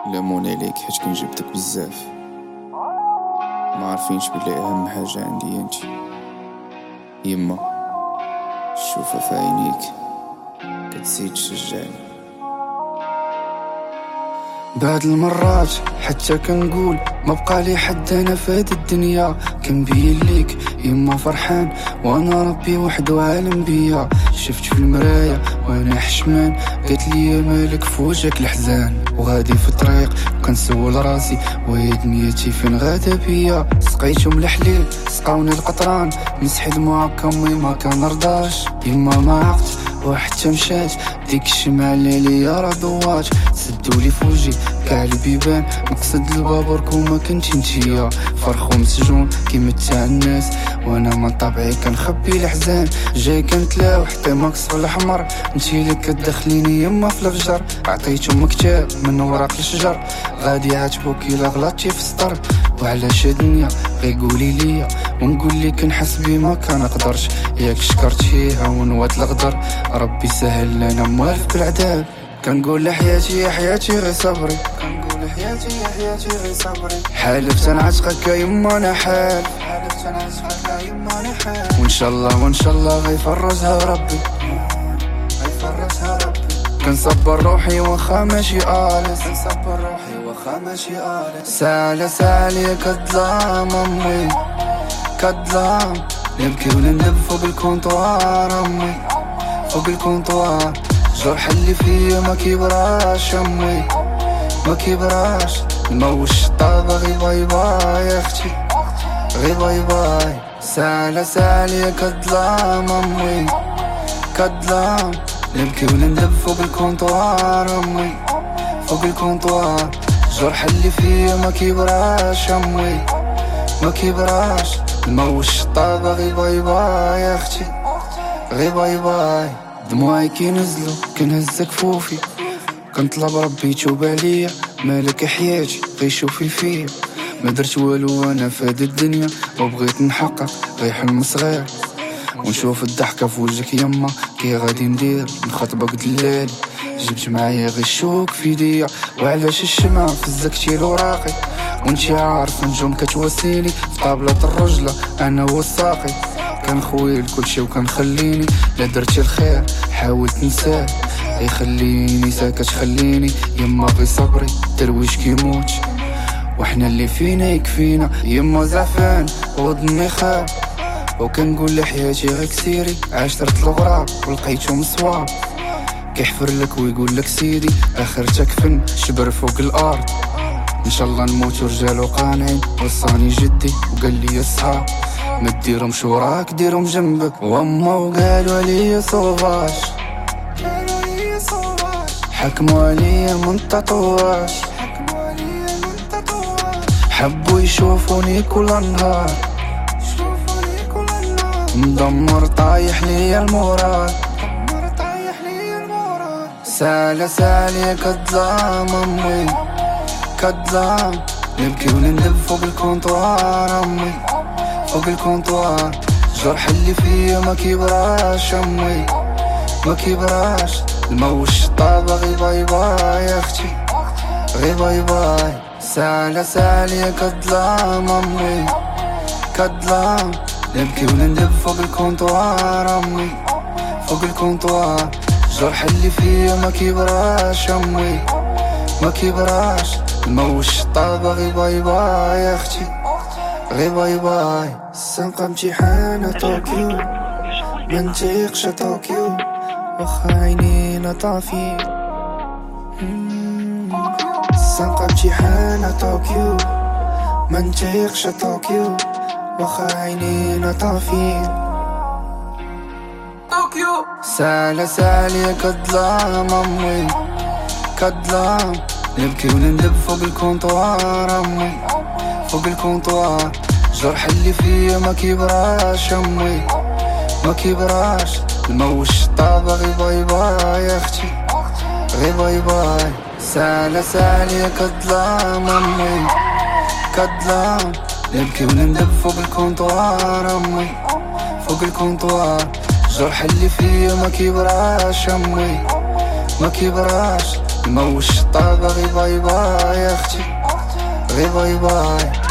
لامون عليك حيت كنجبدك بزاف. ما عارفينش بلي اهم حاجة عندي انتي يما. شوفها في عينيك كتزيد تشجعني. بعد المرات حتى كنقول ما بقى لي حد انا في هاد الدنيا. كنبين ليك يما فرحان وانا ربي وحده عالم بيا. شفت في المرايا وانا حشمان قالت لي مالك في وجهك الحزان. وغادي في الطريق كنسول راسي وهي دنيتي فين غادا بيا. سقيتهم الحليل سقاوني القطران مسحي دموع كمي ما كنرضاش. يما ما عقت وحتى مشات ديك الشمعة اللي ليا راه ضوات. سدولي فوجي كاع البيبان مقصد البابور كوما كنتي نتيا. فرخ ومسجون كيما تاع الناس وانا من طبعي كنخبي الحزان. جاي كنتلاو حتى ماكس في الاحمر انتي اللي كتدخليني يما في الفجر. عطيتهم كتاب من وراق الشجر غادي يعاتبوك الا غلطتي في السطر. وعلاش الدنيا غير قولي ليا ونقول لك نحس بما كنقدرش. ياك شكرت فيها ونوات الغدر ربي سهل لنا موالف بالعذاب. كنقول لحياتي يا حياتي غير صبري. كنقول حياتي يا حياتي غير صبري. حالفت نعشقك يما انا حالف. حالفت نعشقك يما انا حالف. وان شاء الله غيفرجها ربي. غيفرجها ربي. كنصبر روحي واخا ماشي آلس. كنصبر روحي واخا ماشي آلس. سالي كظلام امي كظلام. نبكي ونندب فوق الكونطوار امي فوق الكونطوار. جرح اللي فيا ما كيبراش امي ما كيبراش. الموش الطابة غي باي باي يا اختي غي باي باي. سالي كظلام امي كظلام. نبكي ونندب فوق الكونطوار امي فوق الكونطوار. جرح اللي فيا ما كيبراش امي ما كيبراش. الموش الطابة غي باي باي يا اختي غي باي باي. دموعي كينزلو كنهز كفوفي كنطلب ربي يتوب عليا. مالك حياتي غيشوفي فيا ما درت والو انا في هاد الدنيا. وبغيت نحقق غير حلم صغير ونشوف الضحكة في وجهك يما. كي غادي ندير نخطبك دلالي جبت معايا غير الشوك في يديا. وعلاش الشمعة فزكتي الوراقي وانتي عارف نجوم كتواسيني. في طابلة الرجلة انا هو الساقي. كنخويل كلشي وكنخليني لا درتي الخير حاولت نساه. يخليني ساكت خليني يما غي صبري درويش كيموت وحنا اللي فينا يكفينا. يما زعفان وضني خاب وكنقول لحياتي غير كسيري. عاشرت الغراب ولقيتهم صواب كيحفر لك ويقول لك سيدي اخرتك فن شبر فوق الارض. ان شاء الله نموت رجال وقانعين. وصاني جدي وقال لي الصحاب ما ديرهمش وراك ديرهم جنبك. وما وقالوا عليا صوفاج حكموا عليا من تطواش. حبوا يشوفوني كل نهار مدمر طايح ليا المورال. سالي كظلام امي كظلام. نبكي ونندب فوق الكونطوار امي فوق الكونطوار. جرح اللي فيا ما كيبراش امي ما كيبراش. الموش الطابة غي باي باي يا اختي غي باي باي. سالي كظلام امي كظلام. نبكي ونندب فوق الكونطوار امي فوق الكونطوار. جرح اللي فيا ما كيبراش امي ما كيبراش. الموش الطابة غي باي باي يا اختي غي باي باي. سنقى امتحان طوكيو منطيقش طوكيو واخا عينينا طافي. سنقى امتحان طوكيو منطيقش طوكيو واخا عينينا طافي. طوكيو سالي كظلام امي كظلام. نبكي ونندب فوق الكونطوار امي فوق الكونطوار. جرح اللي فيا ما كيبراش امي ما كيبراش. الموش الطابة غي باي باي يا اختي غي باي باي. سالي كظلام امي كظلام. نبكي ونندب فوق الكونطوار امي فوق الكونطوار. جرح اللي فيا ما كيبراش امي ما كيبراش. الماء والشطابة غي باي باي يا اختي غي باي باي.